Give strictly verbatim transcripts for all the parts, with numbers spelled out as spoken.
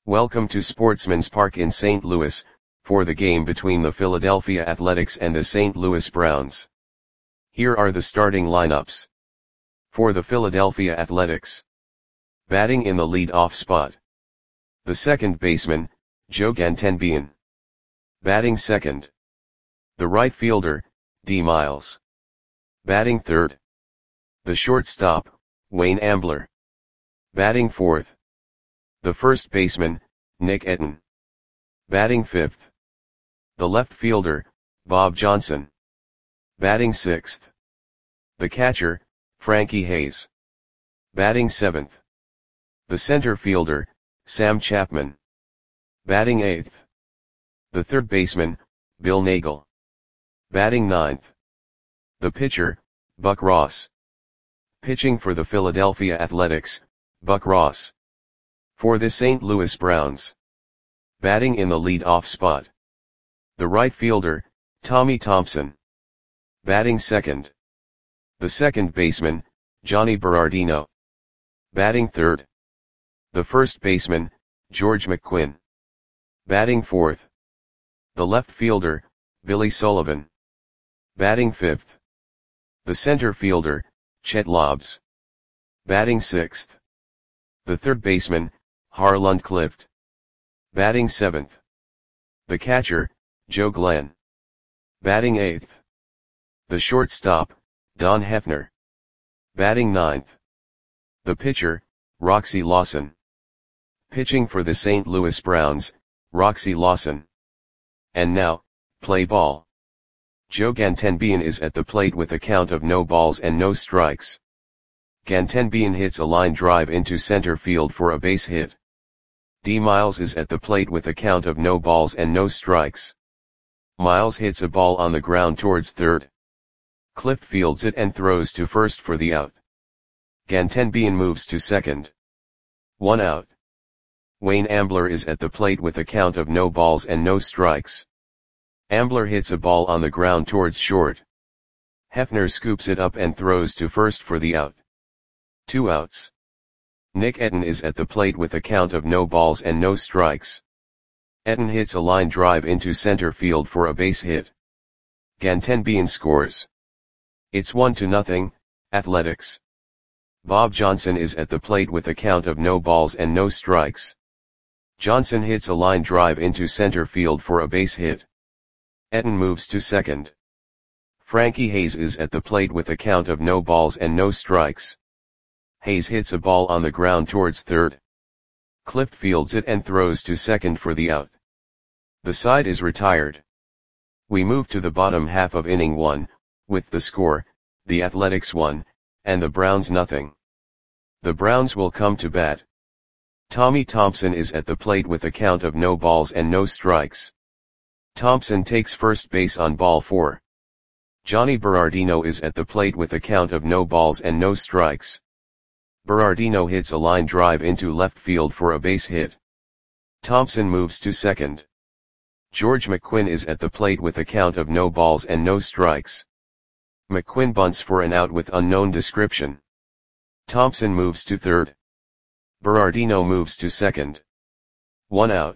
Welcome to Sportsman's Park in Saint Louis, for the game between the Philadelphia Athletics and the Saint Louis Browns. Here are the starting lineups. For the Philadelphia Athletics. Batting in the lead-off spot. The second baseman, Joe Gantenbein. Batting second. The right fielder, D. Miles. Batting third. The shortstop, Wayne Ambler. Batting fourth. The first baseman, Nick Etten. Batting fifth. The left fielder, Bob Johnson. Batting sixth. The catcher, Frankie Hayes. Batting seventh. The center fielder, Sam Chapman. Batting eighth. The third baseman, Bill Nagle. Batting ninth. The pitcher, Buck Ross. Pitching for the Philadelphia Athletics, Buck Ross. For the Saint Louis Browns. Batting in the lead-off spot. The right fielder, Tommy Thompson. Batting second. The second baseman, Johnny Berardino. Batting third. The first baseman, George McQuinn. Batting fourth. The left fielder, Billy Sullivan. Batting fifth. The center fielder, Chet Lobbs. Batting sixth. The third baseman, Harlan Clift. Batting seventh. The catcher, Joe Glenn. Batting eighth. The shortstop, Don Hefner. Batting ninth. The pitcher, Roxy Lawson. Pitching for the Saint Louis Browns, Roxy Lawson. And now, play ball. Joe Gantenbein is at the plate with a count of no balls and no strikes. Gantenbein hits a line drive into center field for a base hit. D. Miles is at the plate with a count of no balls and no strikes. Miles hits a ball on the ground towards third. Clift fields it and throws to first for the out. Gantenbein moves to second. One out. Wayne Ambler is at the plate with a count of no balls and no strikes. Ambler hits a ball on the ground towards short. Hefner scoops it up and throws to first for the out. Two outs. Nick Etten is at the plate with a count of no balls and no strikes. Etten hits a line drive into center field for a base hit. Gantenbein scores. It's one to nothing, Athletics. Bob Johnson is at the plate with a count of no balls and no strikes. Johnson hits a line drive into center field for a base hit. Etten moves to second. Frankie Hayes is at the plate with a count of no balls and no strikes. Hayes hits a ball on the ground towards third. Clift fields it and throws to second for the out. The side is retired. We move to the bottom half of inning one, with the score, the Athletics one, and the Browns nothing. The Browns will come to bat. Tommy Thompson is at the plate with a count of no balls and no strikes. Thompson takes first base on ball four. Johnny Berardino is at the plate with a count of no balls and no strikes. Berardino hits a line drive into left field for a base hit. Thompson moves to second. George McQuinn is at the plate with a count of no balls and no strikes. McQuinn bunts for an out with unknown description. Thompson moves to third. Berardino moves to second. One out.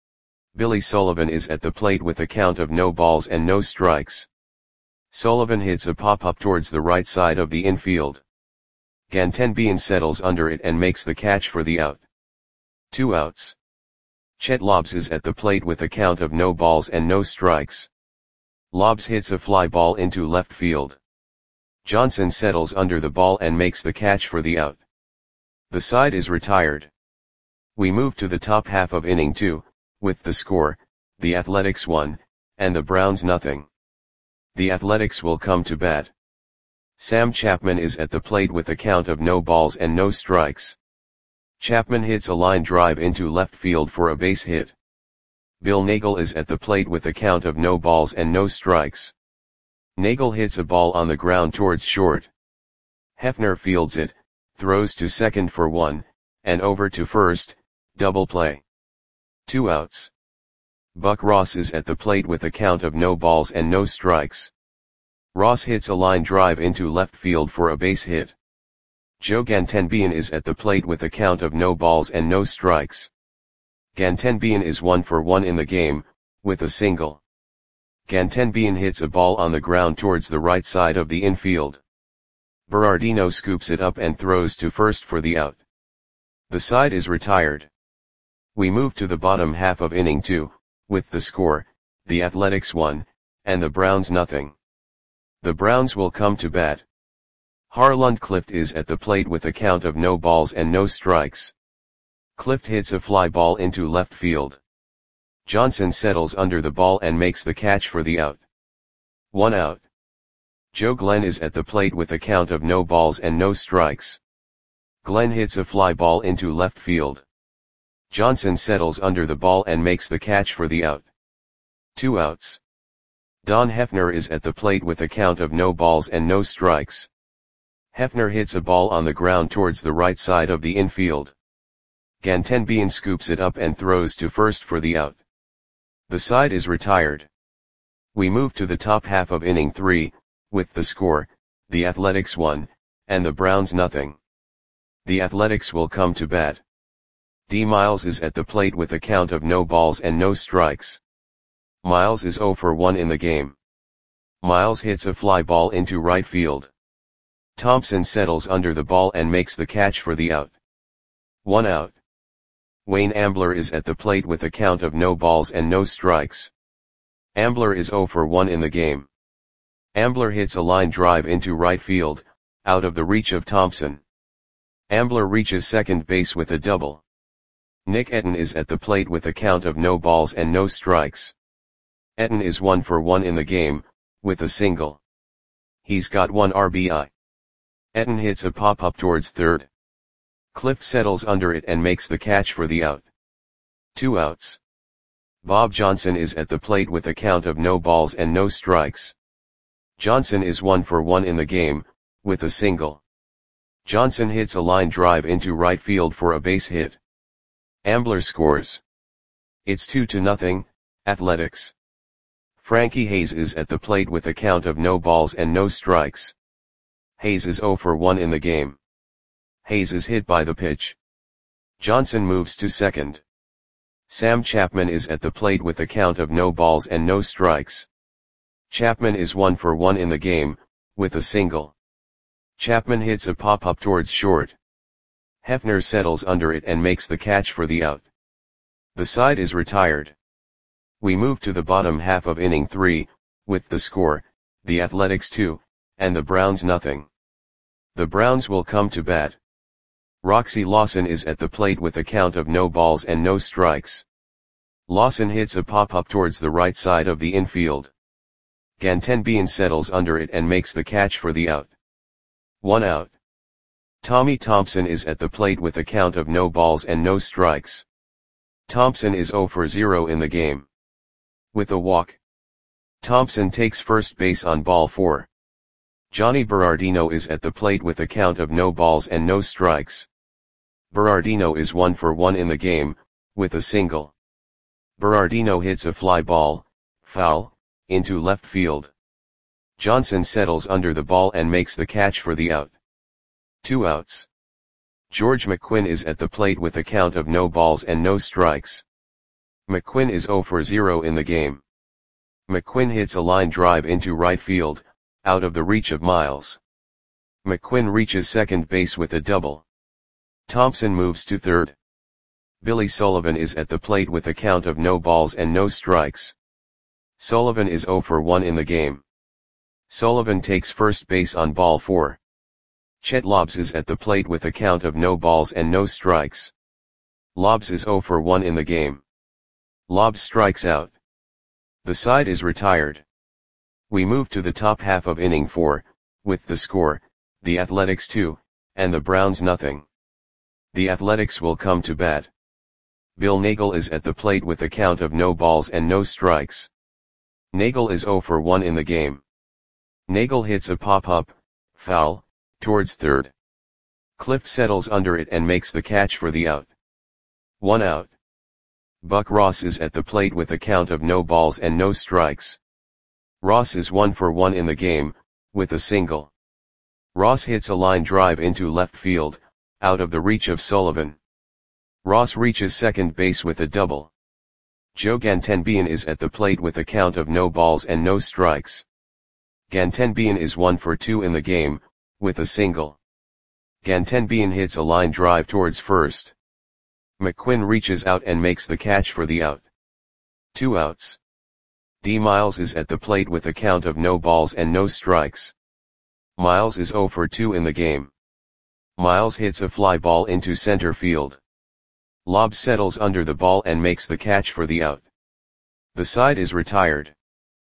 Billy Sullivan is at the plate with a count of no balls and no strikes. Sullivan hits a pop-up towards the right side of the infield. Gantenbein settles under it and makes the catch for the out. Two outs. Chet Lobbs is at the plate with a count of no balls and no strikes. Lobbs hits a fly ball into left field. Johnson settles under the ball and makes the catch for the out. The side is retired. We move to the top half of inning two, with the score, the Athletics one, and the Browns nothing. The Athletics will come to bat. Sam Chapman is at the plate with a count of no balls and no strikes. Chapman hits a line drive into left field for a base hit. Bill Nagle is at the plate with a count of no balls and no strikes. Nagle hits a ball on the ground towards short. Hefner fields it, throws to second for one, and over to first, double play. Two outs. Buck Ross is at the plate with a count of no balls and no strikes. Ross hits a line drive into left field for a base hit. Joe Gantenbein is at the plate with a count of no balls and no strikes. Gantenbein is one for one in the game, with a single. Gantenbein hits a ball on the ground towards the right side of the infield. Berardino scoops it up and throws to first for the out. The side is retired. We move to the bottom half of inning two, with the score, the Athletics one, and the Browns nothing. The Browns will come to bat. Harlund Clift is at the plate with a count of no balls and no strikes. Clift hits a fly ball into left field. Johnson settles under the ball and makes the catch for the out. One out. Joe Glenn is at the plate with a count of no balls and no strikes. Glenn hits a fly ball into left field. Johnson settles under the ball and makes the catch for the out. Two outs. Don Hefner is at the plate with a count of no balls and no strikes. Hefner hits a ball on the ground towards the right side of the infield. Gantenbein scoops it up and throws to first for the out. The side is retired. We move to the top half of inning three, with the score, the Athletics one, and the Browns nothing. The Athletics will come to bat. D. Miles is at the plate with a count of no balls and no strikes. Miles is zero for one in the game. Miles hits a fly ball into right field. Thompson settles under the ball and makes the catch for the out. One out. Wayne Ambler is at the plate with a count of no balls and no strikes. Ambler is zero for one in the game. Ambler hits a line drive into right field, out of the reach of Thompson. Ambler reaches second base with a double. Nick Etten is at the plate with a count of no balls and no strikes. Etten is one for one in the game, with a single. He's got one R B I. Etten hits a pop-up towards third. Clift settles under it and makes the catch for the out. Two outs. Bob Johnson is at the plate with a count of no balls and no strikes. Johnson is one for one in the game, with a single. Johnson hits a line drive into right field for a base hit. Ambler scores. It's two to nothing, Athletics. Frankie Hayes is at the plate with a count of no balls and no strikes. Hayes is zero for one in the game. Hayes is hit by the pitch. Johnson moves to second. Sam Chapman is at the plate with a count of no balls and no strikes. Chapman is one for one in the game, with a single. Chapman hits a pop-up towards short. Hefner settles under it and makes the catch for the out. The side is retired. We move to the bottom half of inning three, with the score, the Athletics two, and the Browns nothing. The Browns will come to bat. Roxy Lawson is at the plate with a count of no balls and no strikes. Lawson hits a pop-up towards the right side of the infield. Gantenbein settles under it and makes the catch for the out. One out. Tommy Thompson is at the plate with a count of no balls and no strikes. Thompson is zero for zero in the game. With a walk. Thompson takes first base on ball four. Johnny Berardino is at the plate with a count of no balls and no strikes. Berardino is one for one in the game, with a single. Berardino hits a fly ball, foul, into left field. Johnson settles under the ball and makes the catch for the out. Two outs. George McQuinn is at the plate with a count of no balls and no strikes. McQuinn is zero for zero in the game. McQuinn hits a line drive into right field, out of the reach of Miles. McQuinn reaches second base with a double. Thompson moves to third. Billy Sullivan is at the plate with a count of no balls and no strikes. Sullivan is zero for one in the game. Sullivan takes first base on ball four. Chet Lobbs is at the plate with a count of no balls and no strikes. Lobbs is zero for one in the game. Lobbs strikes out. The side is retired. We move to the top half of inning four, with the score, the Athletics two, and the Browns nothing. The Athletics will come to bat. Bill Nagel is at the plate with a count of no balls and no strikes. Nagel is zero for one in the game. Nagel hits a pop-up, foul, towards third. Clift settles under it and makes the catch for the out. One out. Buck Ross is at the plate with a count of no balls and no strikes. Ross is one for one in the game, with a single. Ross hits a line drive into left field, out of the reach of Sullivan. Ross reaches second base with a double. Joe Gantenbian is at the plate with a count of no balls and no strikes. Gantenbian is one for two in the game, with a single. Gantenbian hits a line drive towards first. McQuinn reaches out and makes the catch for the out. Two outs. D. Miles is at the plate with a count of no balls and no strikes. Miles is zero for two in the game. Miles hits a fly ball into center field. Lobb settles under the ball and makes the catch for the out. The side is retired.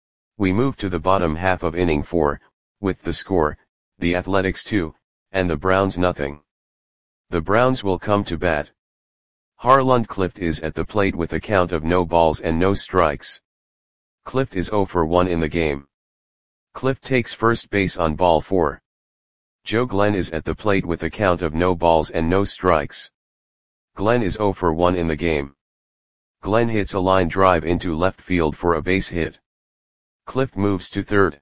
We move to the bottom half of inning four, with the score, the Athletics two, and the Browns nothing. The Browns will come to bat. Harlund Clift is at the plate with a count of no balls and no strikes. Clift is zero for one in the game. Clift takes first base on ball four. Joe Glenn is at the plate with a count of no balls and no strikes. Glenn is zero for one in the game. Glenn hits a line drive into left field for a base hit. Clift moves to third.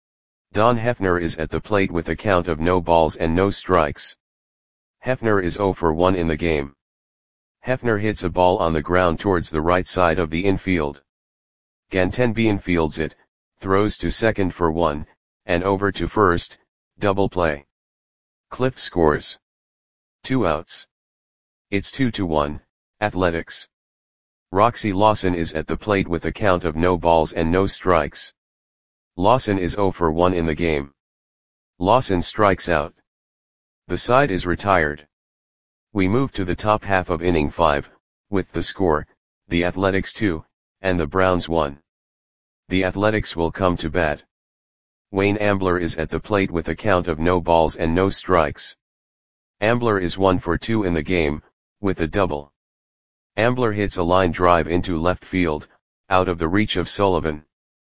Don Hefner is at the plate with a count of no balls and no strikes. Hefner is zero for one in the game. Hefner hits a ball on the ground towards the right side of the infield. Gantenbian fields it, throws to second for one, and over to first, double play. Clift scores. Two outs. It's two to one, Athletics. Roxy Lawson is at the plate with a count of no balls and no strikes. Lawson is zero for one in the game. Lawson strikes out. The side is retired. We move to the top half of inning five, with the score, the Athletics two, and the Browns one. The Athletics will come to bat. Wayne Ambler is at the plate with a count of no balls and no strikes. Ambler is one for two in the game, with a double. Ambler hits a line drive into left field, out of the reach of Sullivan.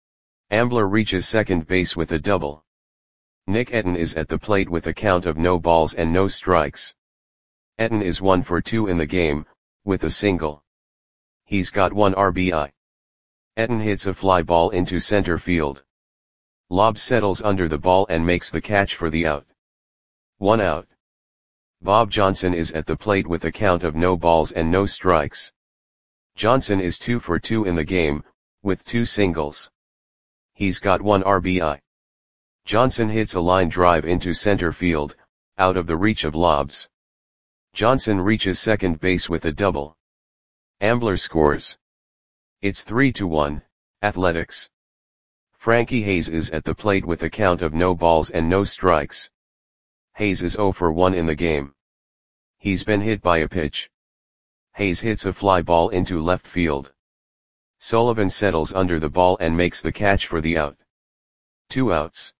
Ambler reaches second base with a double. Nick Etten is at the plate with a count of no balls and no strikes. Etten is one for two in the game, with a single. He's got one R B I. Etten hits a fly ball into center field. Lobb settles under the ball and makes the catch for the out. One out. Bob Johnson is at the plate with a count of no balls and no strikes. Johnson is two for two in the game, with two singles. He's got one R B I. Johnson hits a line drive into center field, out of the reach of Lobbs. Johnson reaches second base with a double. Ambler scores. It's three to one, Athletics. Frankie Hayes is at the plate with a count of no balls and no strikes. Hayes is zero for one in the game. He's been hit by a pitch. Hayes hits a fly ball into left field. Sullivan settles under the ball and makes the catch for the out. Two outs.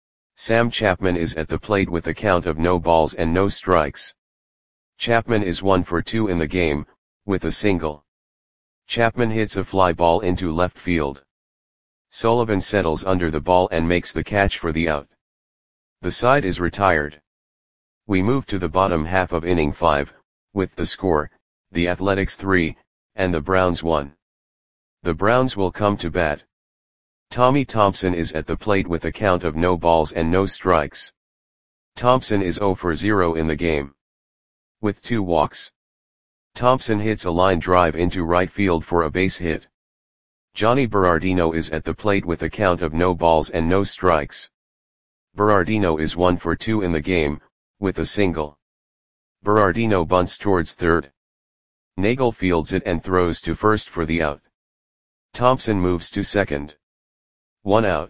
Sam Chapman is at the plate with a count of no balls and no strikes. Chapman is one for two in the game, with a single. Chapman hits a fly ball into left field. Sullivan settles under the ball and makes the catch for the out. The side is retired. We move to the bottom half of inning five, with the score, the Athletics three, and the Browns one. The Browns will come to bat. Tommy Thompson is at the plate with a count of no balls and no strikes. Thompson is zero for zero in the game. With two walks. Thompson hits a line drive into right field for a base hit. Johnny Berardino is at the plate with a count of no balls and no strikes. Berardino is one for two in the game, with a single. Berardino bunts towards third. Nagel fields it and throws to first for the out. Thompson moves to second. One out.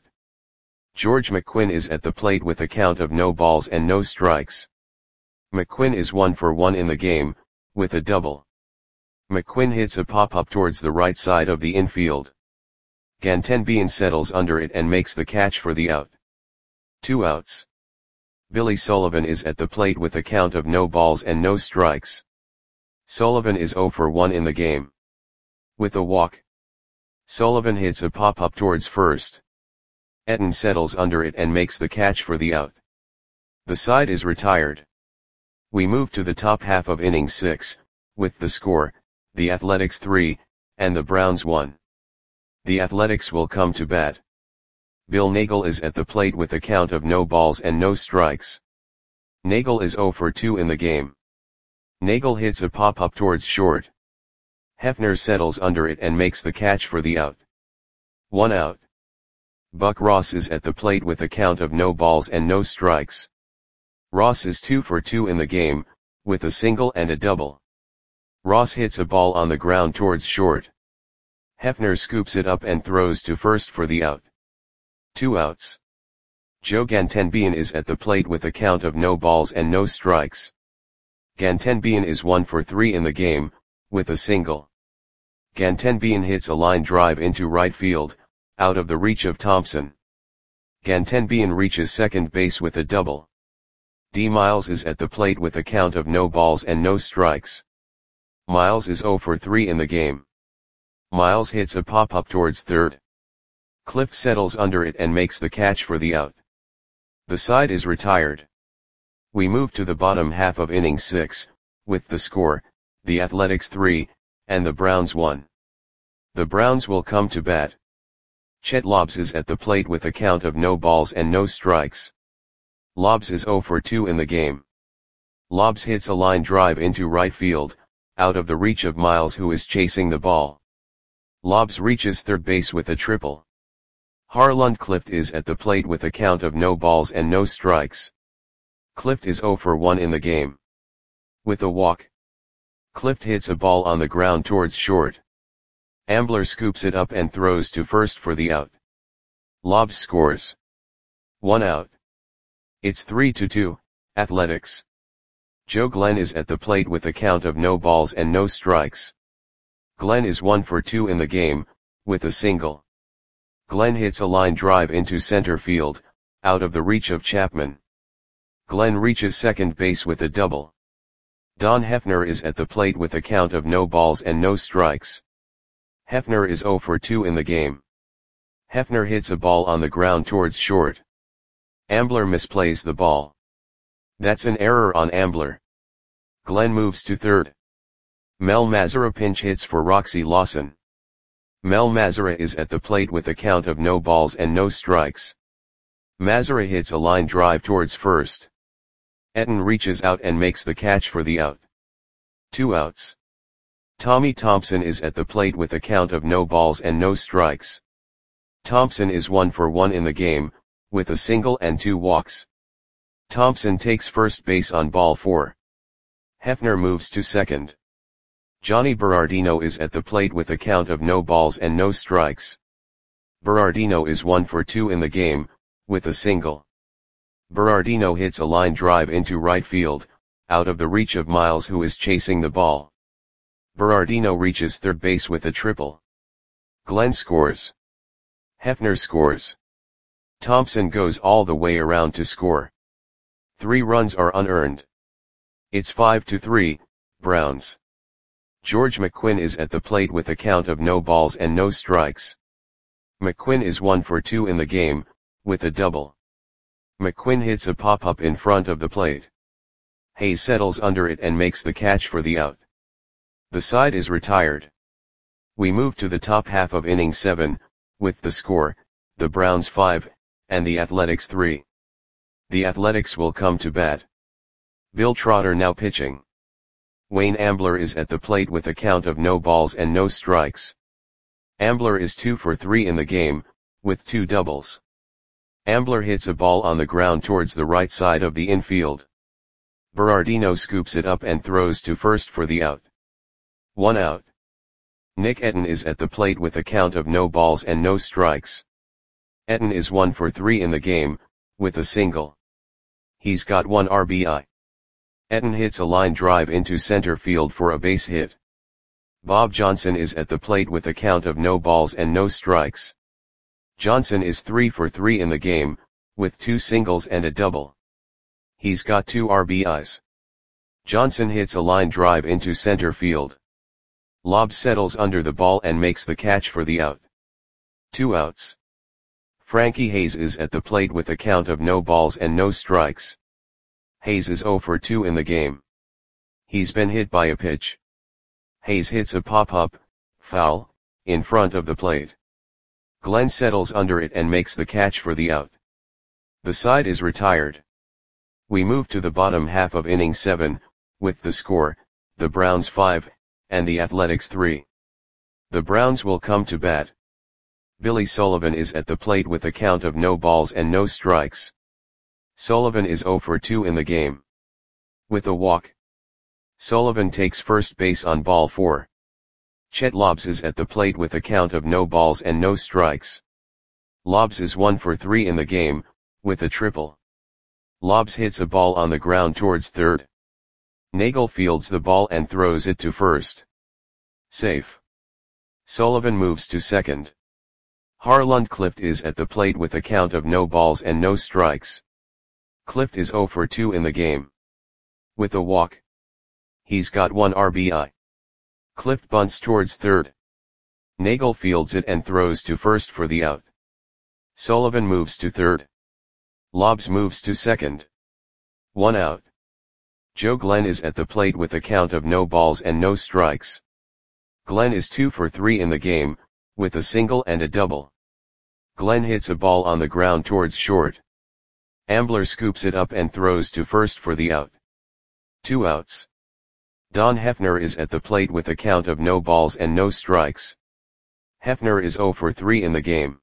George McQuinn is at the plate with a count of no balls and no strikes. McQuinn is one for one in the game, with a double. McQuinn hits a pop-up towards the right side of the infield. Gantenbian settles under it and makes the catch for the out. Two outs. Billy Sullivan is at the plate with a count of no balls and no strikes. Sullivan is zero for one in the game. With a walk. Sullivan hits a pop-up towards first. Etten settles under it and makes the catch for the out. The side is retired. We move to the top half of inning six, with the score, the Athletics three, and the Browns one. The Athletics will come to bat. Bill Nagel is at the plate with a count of no balls and no strikes. Nagel is zero for two in the game. Nagel hits a pop-up towards short. Hefner settles under it and makes the catch for the out. One out. Buck Ross is at the plate with a count of no balls and no strikes. Ross is two for two in the game, with a single and a double. Ross hits a ball on the ground towards short. Hefner scoops it up and throws to first for the out. Two outs. Joe Gantenbein is at the plate with a count of no balls and no strikes. Gantenbein is one for three in the game, with a single. Gantenbein hits a line drive into right field, out of the reach of Thompson. Gantenbein reaches second base with a double. D. Miles is at the plate with a count of no balls and no strikes. Miles is zero for three in the game. Miles hits a pop-up towards third. Cliff settles under it and makes the catch for the out. The side is retired. We move to the bottom half of inning six, with the score, the Athletics three, and the Browns one. The Browns will come to bat. Chet Lobbs is at the plate with a count of no balls and no strikes. Lobbs is zero for two in the game. Lobbs hits a line drive into right field, out of the reach of Miles who is chasing the ball. Lobbs reaches third base with a triple. Harlund Clift is at the plate with a count of no balls and no strikes. Clift is zero for one in the game. With a walk. Clift hits a ball on the ground towards short. Ambler scoops it up and throws to first for the out. Lobbs scores. One out. It's three to two, Athletics. Joe Glenn is at the plate with a count of no balls and no strikes. Glenn is one for two in the game, with a single. Glenn hits a line drive into center field, out of the reach of Chapman. Glenn reaches second base with a double. Don Hefner is at the plate with a count of no balls and no strikes. Hefner is zero for two in the game. Hefner hits a ball on the ground towards short. Ambler misplays the ball. That's an error on Ambler. Glenn moves to third. Mel Mazara pinch hits for Roxy Lawson. Mel Mazara is at the plate with a count of no balls and no strikes. Mazara hits a line drive towards first. Etten reaches out and makes the catch for the out. Two outs. Tommy Thompson is at the plate with a count of no balls and no strikes. Thompson is one for one in the game, with a single and two walks. Thompson takes first base on ball four. Hefner moves to second. Johnny Berardino is at the plate with a count of no balls and no strikes. Berardino is one for two in the game, with a single. Berardino hits a line drive into right field, out of the reach of Miles who is chasing the ball. Berardino reaches third base with a triple. Glenn scores. Hefner scores. Thompson goes all the way around to score. Three runs are unearned. It's five to three, Browns. George McQuinn is at the plate with a count of no balls and no strikes. McQuinn is one for two in the game, with a double. McQuinn hits a pop-up in front of the plate. Hayes settles under it and makes the catch for the out. The side is retired. We move to the top half of inning seven, with the score, the Browns five, and the Athletics three. The Athletics will come to bat. Bill Trotter now pitching. Wayne Ambler is at the plate with a count of no balls and no strikes. Ambler is two for three in the game, with two doubles. Ambler hits a ball on the ground towards the right side of the infield. Berardino scoops it up and throws to first for the out. One out. Nick Etten is at the plate with a count of no balls and no strikes. Etten is one for three in the game, with a single. He's got one R B I. Etten hits a line drive into center field for a base hit. Bob Johnson is at the plate with a count of no balls and no strikes. Johnson is three for three in the game, with two singles and a double. He's got two R B Is. Johnson hits a line drive into center field. Lobb settles under the ball and makes the catch for the out. Two outs. Frankie Hayes is at the plate with a count of no balls and no strikes. Hayes is zero for two in the game. He's been hit by a pitch. Hayes hits a pop-up, foul, in front of the plate. Glenn settles under it and makes the catch for the out. The side is retired. We move to the bottom half of inning seven, with the score, the Browns five, and the Athletics three. The Browns will come to bat. Billy Sullivan is at the plate with a count of no balls and no strikes. Sullivan is zero for two in the game. With a walk. Sullivan takes first base on ball four. Chet Lobbs is at the plate with a count of no balls and no strikes. Lobbs is one for three in the game, with a triple. Lobbs hits a ball on the ground towards third. Nagel fields the ball and throws it to first. Safe. Sullivan moves to second. Harlund Clift is at the plate with a count of no balls and no strikes. Clift is zero for two in the game. With a walk. He's got one R B I. Clift bunts towards third. Nagel fields it and throws to first for the out. Sullivan moves to third. Lobbs moves to second. One out. Joe Glenn is at the plate with a count of no balls and no strikes. Glenn is two for three in the game, with a single and a double. Glenn hits a ball on the ground towards short. Ambler scoops it up and throws to first for the out. Two outs. Don Hefner is at the plate with a count of no balls and no strikes. Hefner is zero for three in the game.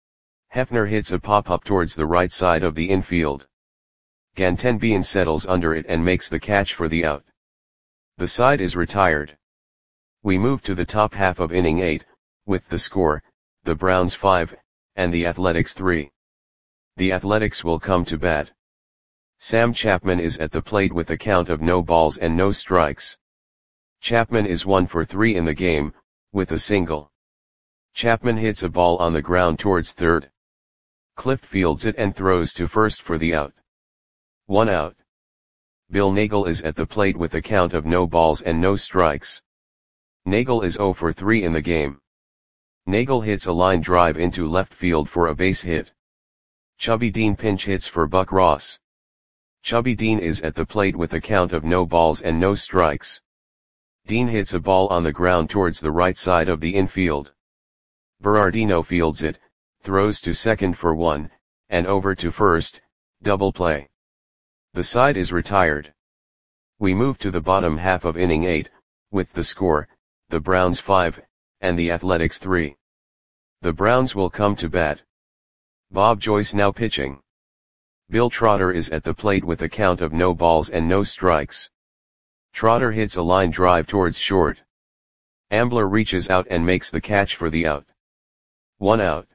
Hefner hits a pop-up towards the right side of the infield. Gantenbein settles under it and makes the catch for the out. The side is retired. We move to the top half of inning eight, with the score, the Browns five, and the Athletics three. The Athletics will come to bat. Sam Chapman is at the plate with a count of no balls and no strikes. Chapman is one for three in the game, with a single. Chapman hits a ball on the ground towards third. Clift fields it and throws to first for the out. One out. Bill Nagel is at the plate with a count of no balls and no strikes. Nagel is zero for three in the game. Nagel hits a line drive into left field for a base hit. Chubby Dean pinch hits for Buck Ross. Chubby Dean is at the plate with a count of no balls and no strikes. Dean hits a ball on the ground towards the right side of the infield. Berardino fields it, throws to second for one, and over to first, double play. The side is retired. We move to the bottom half of inning eight, with the score, the Browns five, and the Athletics three. The Browns will come to bat. Bob Joyce now pitching. Bill Trotter is at the plate with a count of no balls and no strikes. Trotter hits a line drive towards short. Ambler reaches out and makes the catch for the out. One out.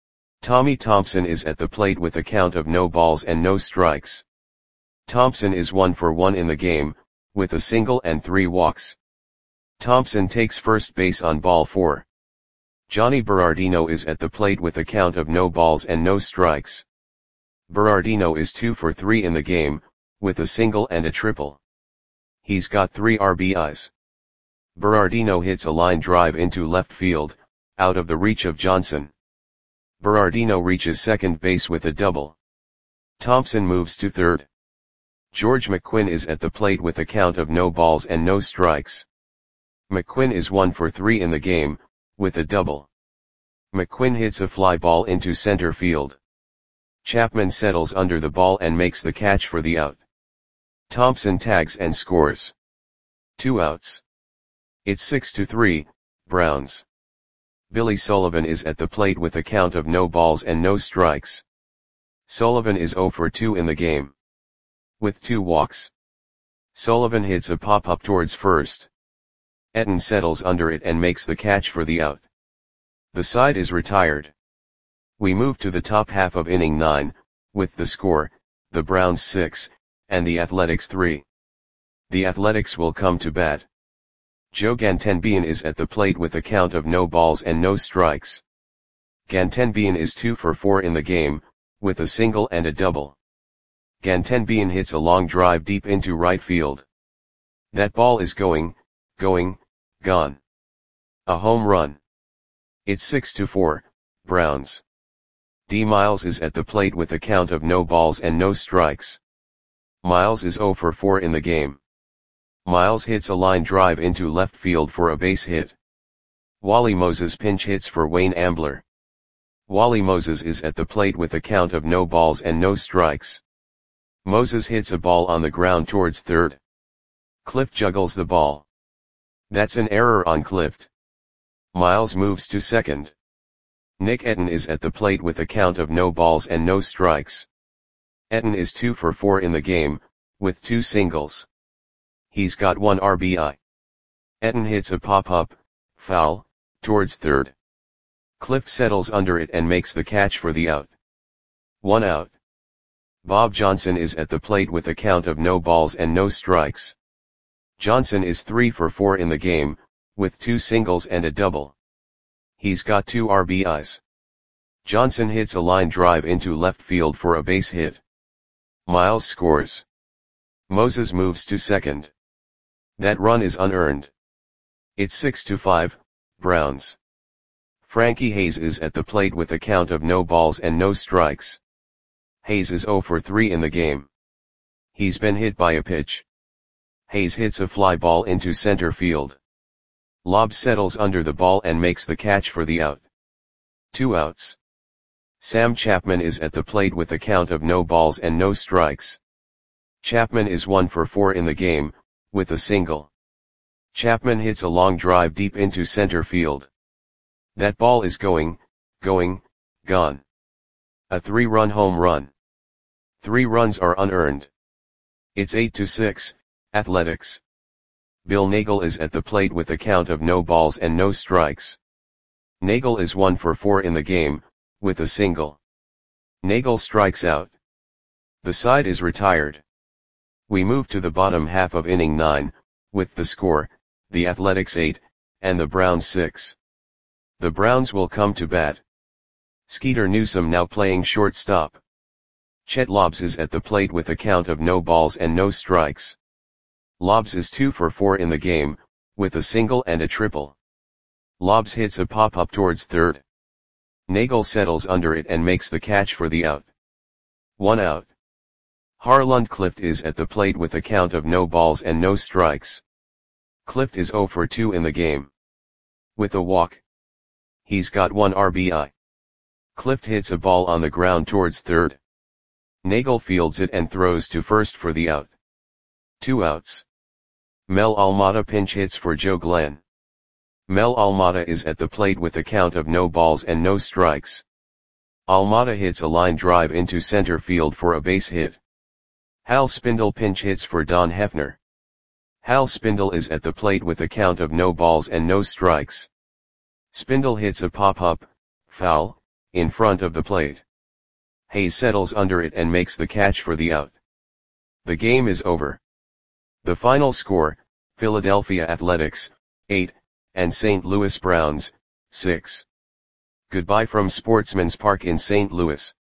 Tommy Thompson is at the plate with a count of no balls and no strikes. Thompson is one for one in the game, with a single and three walks. Thompson takes first base on ball four. Johnny Berardino is at the plate with a count of no balls and no strikes. Berardino is two for three in the game, with a single and a triple. He's got three R B Is. Berardino hits a line drive into left field, out of the reach of Johnson. Berardino reaches second base with a double. Thompson moves to third. George McQuinn is at the plate with a count of no balls and no strikes. McQuinn is one for three in the game, with a double. McQuinn hits a fly ball into center field. Chapman settles under the ball and makes the catch for the out. Thompson tags and scores. Two outs. It's six to three, Browns. Billy Sullivan is at the plate with a count of no balls and no strikes. Sullivan is zero for two in the game. With two walks. Sullivan hits a pop-up towards first. Etten settles under it and makes the catch for the out. The side is retired. We move to the top half of inning nine, with the score, the Browns six, and the Athletics three. The Athletics will come to bat. Joe Gantenbein is at the plate with a count of no balls and no strikes. Gantenbein is two for four in the game, with a single and a double. Gantenbein hits a long drive deep into right field. That ball is going, going, gone. A home run. It's six to four, Browns. D. Miles is at the plate with a count of no balls and no strikes. Miles is zero for four in the game. Miles hits a line drive into left field for a base hit. Wally Moses pinch hits for Wayne Ambler. Wally Moses is at the plate with a count of no balls and no strikes. Moses hits a ball on the ground towards third. Cliff juggles the ball. That's an error on Clift. Miles moves to second. Nick Etten is at the plate with a count of no balls and no strikes. Etten is two for four in the game, with two singles. He's got one R B I. Etten hits a pop-up, foul, towards third. Clift settles under it and makes the catch for the out. One out. Bob Johnson is at the plate with a count of no balls and no strikes. Johnson is three for four in the game, with two singles and a double. He's got two R B Is. Johnson hits a line drive into left field for a base hit. Miles scores. Moses moves to second. That run is unearned. It's six to five, Browns. Frankie Hayes is at the plate with a count of no balls and no strikes. Hayes is zero for three in the game. He's been hit by a pitch. Hayes hits a fly ball into center field. Lobb settles under the ball and makes the catch for the out. Two outs. Sam Chapman is at the plate with a count of no balls and no strikes. Chapman is one for four in the game, with a single. Chapman hits a long drive deep into center field. That ball is going, going, gone. A three-run home run. Three runs are unearned. It's eight to six, Athletics. Bill Nagel is at the plate with a count of no balls and no strikes. Nagel is one for four in the game, with a single. Nagel strikes out. The side is retired. We move to the bottom half of inning nine, with the score, the Athletics eight, and the Browns six. The Browns will come to bat. Skeeter Newsome now playing shortstop. Chet Lobbs is at the plate with a count of no balls and no strikes. Lobbs is two for four in the game, with a single and a triple. Lobbs hits a pop-up towards third. Nagel settles under it and makes the catch for the out. One out. Harlund Clift is at the plate with a count of no balls and no strikes. Clift is zero for two in the game. With a walk. He's got one R B I. Clift hits a ball on the ground towards third. Nagel fields it and throws to first for the out. Two outs. Mel Almada pinch hits for Joe Glenn. Mel Almada is at the plate with a count of no balls and no strikes. Almada hits a line drive into center field for a base hit. Hal Spindle pinch hits for Don Hefner. Hal Spindle is at the plate with a count of no balls and no strikes. Spindle hits a pop-up, foul, in front of the plate. Hayes settles under it and makes the catch for the out. The game is over. The final score, Philadelphia Athletics, eight, and Saint Louis Browns, six. Goodbye from Sportsman's Park in Saint Louis.